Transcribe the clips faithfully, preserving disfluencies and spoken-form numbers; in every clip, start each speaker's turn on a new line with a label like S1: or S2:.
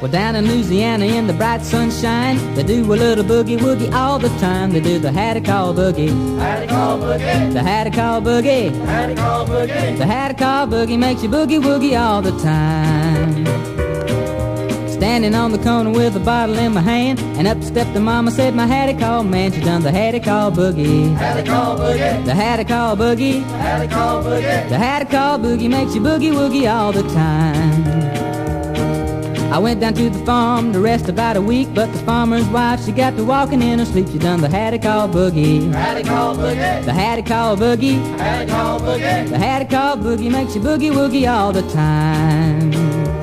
S1: Well, down in Louisiana in the bright sunshine, they do a little boogie-woogie all the time. They do the Hattie-Call boogie.
S2: Hattie-Call boogie.
S1: The Hattie-Call boogie.
S2: Hattie-Call boogie.
S1: The Hattie-Call boogie makes you boogie-woogie all the time. Standing on the corner with a bottle in my hand, and up stepped the mama, said, my Hattie-Call man, she done the Hattie-Call boogie.
S2: Hattie-Call boogie.
S1: The Hattie-Call boogie.
S2: Hattie-Call boogie.
S1: The Hattie-Call boogie makes you boogie-woogie all the time. I went down to the farm to rest about a week, but the farmer's wife, she got to walking in her sleep. She done the Hattie-Call boogie.
S2: Hattie-Call boogie.
S1: The Hattie-Call boogie.
S2: Hattie-Call boogie.
S1: The Hattie-Call boogie makes you boogie-woogie all the time.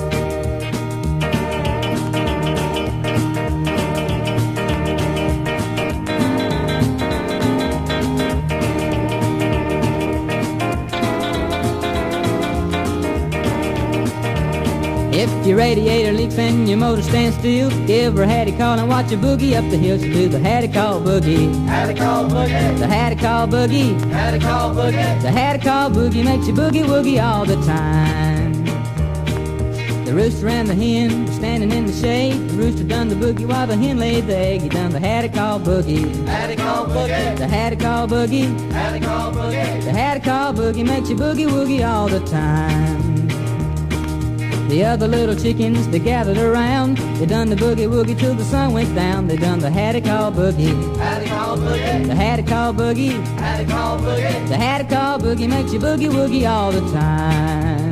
S1: If your radiator leaks and your motor stands still, give her a Hattie-Call and watch her boogie up the hill. She'll do the Hattie-Call boogie.
S2: Hattie-Call boogie.
S1: The Hattie-Call boogie.
S2: Hattie-Call boogie.
S1: The Hattie-Call boogie makes you boogie-woogie all the time. The rooster and the hen were standing in the shade. The rooster done the boogie while the hen laid the egg. He done the Hattie-Call boogie.
S2: Hattie-Call boogie.
S1: The Hattie-Call boogie.
S2: Hattie-Call boogie.
S1: The Hattie-Call boogie makes you boogie-woogie all the time. The other little chickens, they gathered around. They done the boogie-woogie till the sun went down. They done the Hattie-Call boogie.
S2: Hattie-Call boogie.
S1: The Hattie-Call boogie.
S2: Hattie-Call boogie.
S1: The Hattie-Call boogie makes you boogie-woogie all the time.